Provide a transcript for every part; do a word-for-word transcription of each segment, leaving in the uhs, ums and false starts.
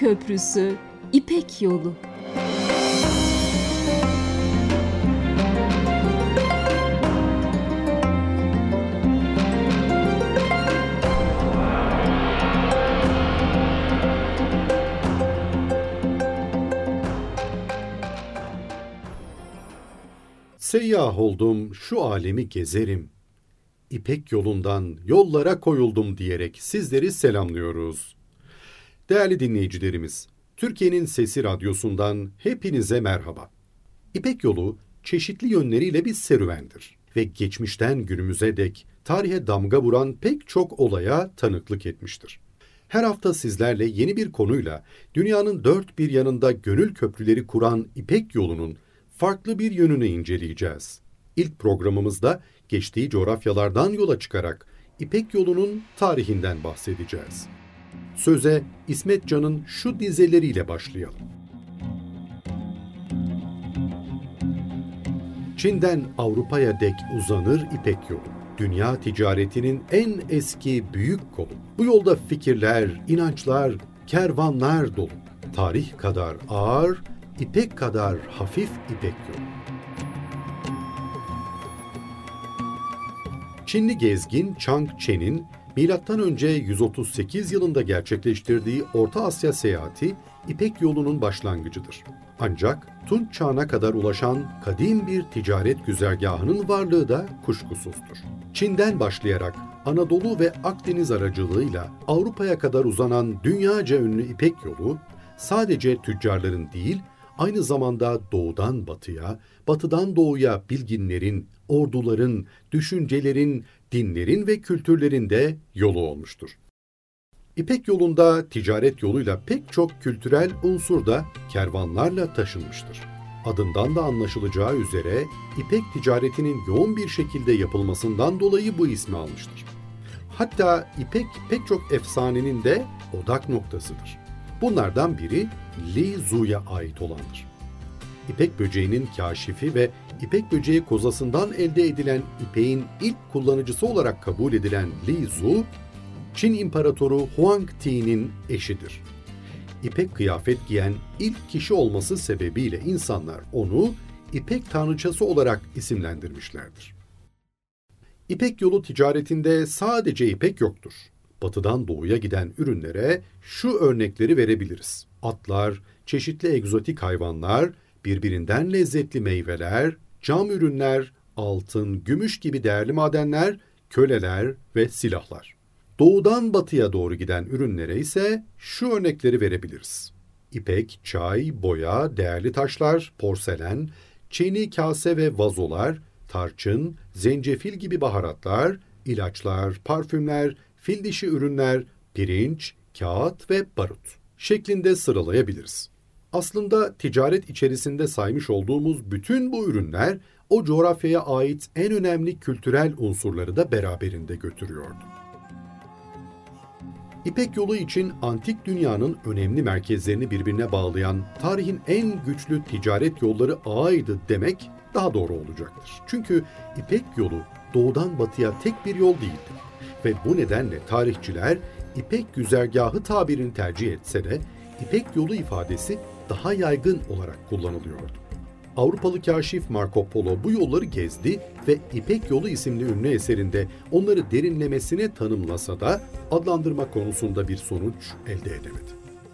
Köprüsü, İpek Yolu. Seyyah oldum, şu alemi gezerim. İpek yolundan yollara koyuldum diyerek sizleri selamlıyoruz. Değerli dinleyicilerimiz, Türkiye'nin Sesi Radyosu'ndan hepinize merhaba. İpek yolu çeşitli yönleriyle bir serüvendir ve geçmişten günümüze dek tarihe damga vuran pek çok olaya tanıklık etmiştir. Her hafta sizlerle yeni bir konuyla dünyanın dört bir yanında gönül köprüleri kuran İpek yolunun farklı bir yönünü inceleyeceğiz. İlk programımızda geçtiği coğrafyalardan yola çıkarak İpek yolunun tarihinden bahsedeceğiz. Söze İsmet Can'ın şu dizeleriyle başlayalım. Çin'den Avrupa'ya dek uzanır İpek yolu. Dünya ticaretinin en eski büyük kolu. Bu yolda fikirler, inançlar, kervanlar dolu. Tarih kadar ağır, İpek kadar hafif İpek yolu. Çinli gezgin Chang Chen'in milattan önce yüz otuz sekiz yılında gerçekleştirdiği Orta Asya seyahati İpek yolunun başlangıcıdır. Ancak Tunç çağına kadar ulaşan kadim bir ticaret güzergahının varlığı da kuşkusuzdur. Çin'den başlayarak Anadolu ve Akdeniz aracılığıyla Avrupa'ya kadar uzanan dünyaca ünlü İpek yolu sadece tüccarların değil, aynı zamanda doğudan batıya, batıdan doğuya bilginlerin, orduların, düşüncelerin, dinlerin ve kültürlerin de yolu olmuştur. İpek yolunda ticaret yoluyla pek çok kültürel unsur da kervanlarla taşınmıştır. Adından da anlaşılacağı üzere İpek ticaretinin yoğun bir şekilde yapılmasından dolayı bu ismi almıştır. Hatta İpek pek çok efsanenin de odak noktasıdır. Bunlardan biri Li Zu'ya ait olandır. İpek böceğinin kâşifi ve İpek böceği kozasından elde edilen ipeğin ilk kullanıcısı olarak kabul edilen Li Zu, Çin İmparatoru Huang Ti'nin eşidir. İpek kıyafet giyen ilk kişi olması sebebiyle insanlar onu İpek tanrıçası olarak isimlendirmişlerdir. İpek yolu ticaretinde sadece İpek yoktur. Batıdan doğuya giden ürünlere şu örnekleri verebiliriz. Atlar, çeşitli egzotik hayvanlar, birbirinden lezzetli meyveler, cam ürünler, altın, gümüş gibi değerli madenler, köleler ve silahlar. Doğudan batıya doğru giden ürünlere ise şu örnekleri verebiliriz. İpek, çay, boya, değerli taşlar, porselen, çini kase ve vazolar, tarçın, zencefil gibi baharatlar, ilaçlar, parfümler, fil dişi ürünler, pirinç, kağıt ve barut şeklinde sıralayabiliriz. Aslında ticaret içerisinde saymış olduğumuz bütün bu ürünler o coğrafyaya ait en önemli kültürel unsurları da beraberinde götürüyordu. İpek yolu için antik dünyanın önemli merkezlerini birbirine bağlayan tarihin en güçlü ticaret yolları ağıydı demek daha doğru olacaktır. Çünkü İpek yolu doğudan batıya tek bir yol değildi. Ve bu nedenle tarihçiler İpek güzergahı tabirini tercih etse de İpek yolu ifadesi daha yaygın olarak kullanılıyordu. Avrupalı kâşif Marco Polo bu yolları gezdi ve İpek Yolu isimli ünlü eserinde onları derinlemesine tanımlasa da adlandırma konusunda bir sonuç elde edemedi.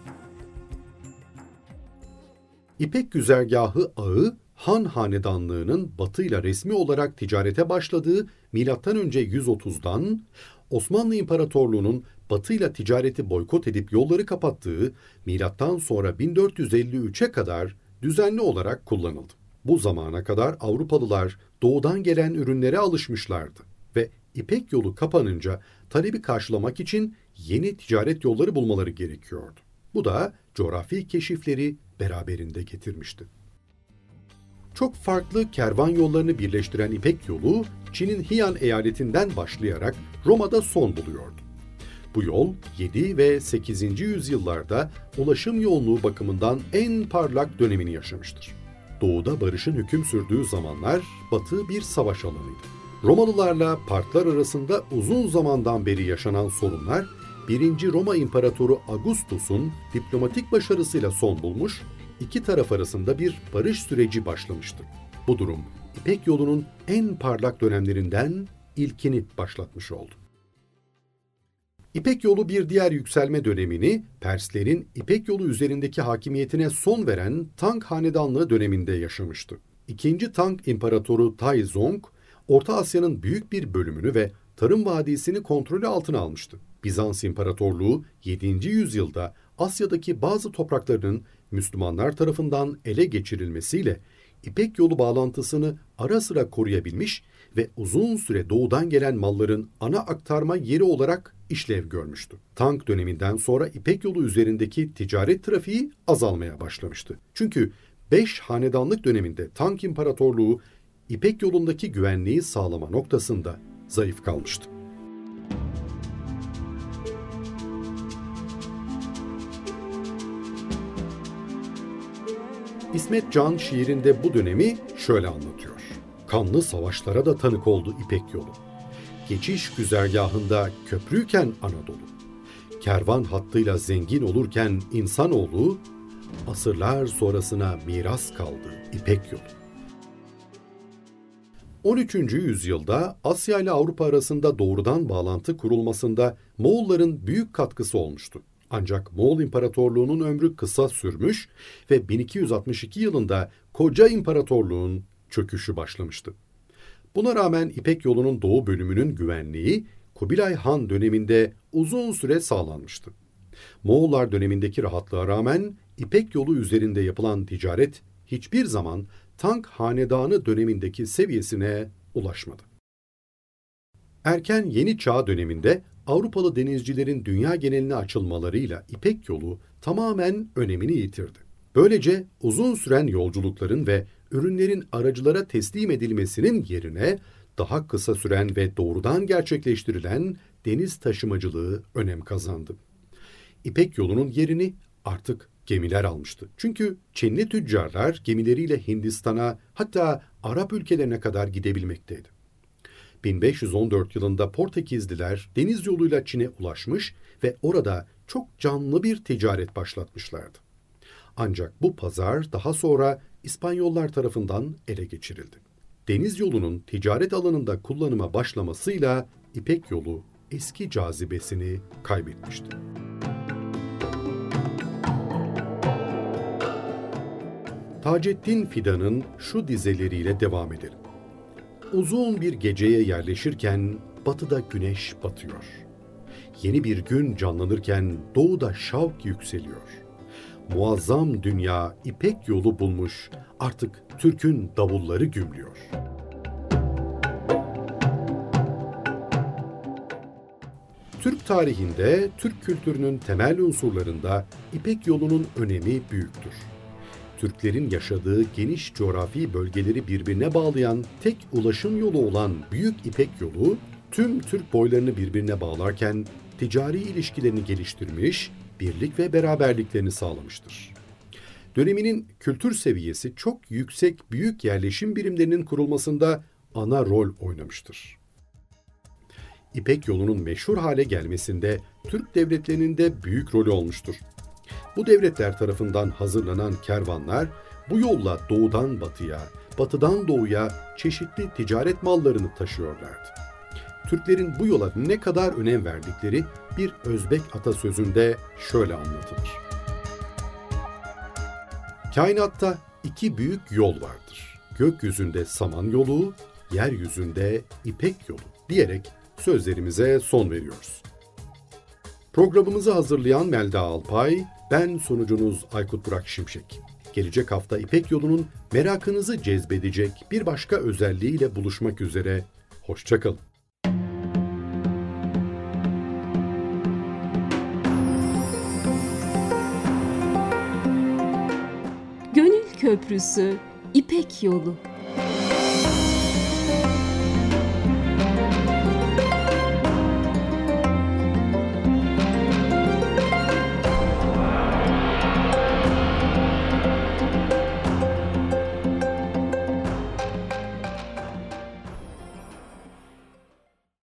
İpek güzergahı ağı, Han Hanedanlığı'nın batıyla resmi olarak ticarete başladığı milattan önce yüz otuzdan, Osmanlı İmparatorluğu'nun batıyla ticareti boykot edip yolları kapattığı milattan sonra bin dört yüz elli üçe kadar düzenli olarak kullanıldı. Bu zamana kadar Avrupalılar doğudan gelen ürünlere alışmışlardı ve İpek yolu kapanınca talebi karşılamak için yeni ticaret yolları bulmaları gerekiyordu. Bu da coğrafi keşifleri beraberinde getirmişti. Çok farklı kervan yollarını birleştiren İpek yolu, Çin'in Hian eyaletinden başlayarak Roma'da son buluyordu. Bu yol yedi ve sekizinci yüzyıllarda ulaşım yoğunluğu bakımından en parlak dönemini yaşamıştır. Doğuda barışın hüküm sürdüğü zamanlar Batı bir savaş alanıydı. Romalılarla Partlar arasında uzun zamandan beri yaşanan sorunlar birinci. Roma İmparatoru Augustus'un diplomatik başarısıyla son bulmuş, iki taraf arasında bir barış süreci başlamıştı. Bu durum İpek Yolu'nun en parlak dönemlerinden ilkini başlatmış oldu. İpek Yolu bir diğer yükselme dönemini Perslerin İpek Yolu üzerindeki hakimiyetine son veren Tang Hanedanlığı döneminde yaşamıştı. İkinci Tang İmparatoru Taizong, Orta Asya'nın büyük bir bölümünü ve Tarım Vadisi'ni kontrolü altına almıştı. Bizans İmparatorluğu yedinci yüzyılda Asya'daki bazı topraklarının Müslümanlar tarafından ele geçirilmesiyle İpek Yolu bağlantısını ara sıra koruyabilmiş ve uzun süre doğudan gelen malların ana aktarma yeri olarak işlev görmüştü. Tang döneminden sonra İpek Yolu üzerindeki ticaret trafiği azalmaya başlamıştı. Çünkü beş hanedanlık döneminde Tang İmparatorluğu İpek Yolu'ndaki güvenliği sağlama noktasında zayıf kalmıştı. İsmet Can şiirinde bu dönemi şöyle anlatıyor. Kanlı savaşlara da tanık oldu İpek Yolu. Geçiş güzergahında köprüyken Anadolu. Kervan hattıyla zengin olurken insanoğlu, asırlar sonrasına miras kaldı İpek Yolu. on üçüncü yüzyılda Asya ile Avrupa arasında doğrudan bağlantı kurulmasında Moğolların büyük katkısı olmuştu. Ancak Moğol İmparatorluğu'nun ömrü kısa sürmüş ve bin iki yüz altmış iki yılında koca imparatorluğun çöküşü başlamıştı. Buna rağmen İpek Yolu'nun doğu bölümünün güvenliği Kubilay Han döneminde uzun süre sağlanmıştı. Moğollar dönemindeki rahatlığa rağmen İpek Yolu üzerinde yapılan ticaret hiçbir zaman Tang Hanedanı dönemindeki seviyesine ulaşmadı. Erken Yeni Çağ döneminde Avrupalı denizcilerin dünya geneline açılmalarıyla İpek Yolu tamamen önemini yitirdi. Böylece uzun süren yolculukların ve ürünlerin aracılara teslim edilmesinin yerine daha kısa süren ve doğrudan gerçekleştirilen deniz taşımacılığı önem kazandı. İpek Yolu'nun yerini artık gemiler almıştı. Çünkü Çinli tüccarlar gemileriyle Hindistan'a, hatta Arap ülkelerine kadar gidebilmekteydi. bin beş yüz on dört yılında Portekizliler deniz yoluyla Çin'e ulaşmış ve orada çok canlı bir ticaret başlatmışlardı. Ancak bu pazar daha sonra İspanyollar tarafından ele geçirildi. Deniz yolunun ticaret alanında kullanıma başlamasıyla İpek Yolu eski cazibesini kaybetmişti. Taceddin Fidan'ın şu dizeleriyle devam edelim. Uzun bir geceye yerleşirken batıda güneş batıyor. Yeni bir gün canlanırken doğuda şavk yükseliyor. Muazzam dünya İpek Yolu bulmuş, artık Türk'ün davulları gümlüyor. Türk tarihinde, Türk kültürünün temel unsurlarında İpek Yolu'nun önemi büyüktür. Türklerin yaşadığı geniş coğrafi bölgeleri birbirine bağlayan tek ulaşım yolu olan Büyük İpek Yolu, tüm Türk boylarını birbirine bağlarken ticari ilişkilerini geliştirmiş, birlik ve beraberliklerini sağlamıştır. Döneminin kültür seviyesi çok yüksek büyük yerleşim birimlerinin kurulmasında ana rol oynamıştır. İpek Yolu'nun meşhur hale gelmesinde Türk devletlerinin de büyük rolü olmuştur. Bu devletler tarafından hazırlanan kervanlar bu yolla doğudan batıya, batıdan doğuya çeşitli ticaret mallarını taşıyorlardı. Türklerin bu yola ne kadar önem verdikleri bir Özbek atasözünde şöyle anlatılır. Kainatta iki büyük yol vardır. Gökyüzünde saman yolu, yeryüzünde İpek yolu diyerek sözlerimize son veriyoruz. Programımızı hazırlayan Melda Alpay, ben sunucunuz Aykut Burak Şimşek. Gelecek hafta İpek Yolu'nun merakınızı cezbedecek bir başka özelliğiyle buluşmak üzere. Hoşça kalın. Gönül Köprüsü, İpek Yolu.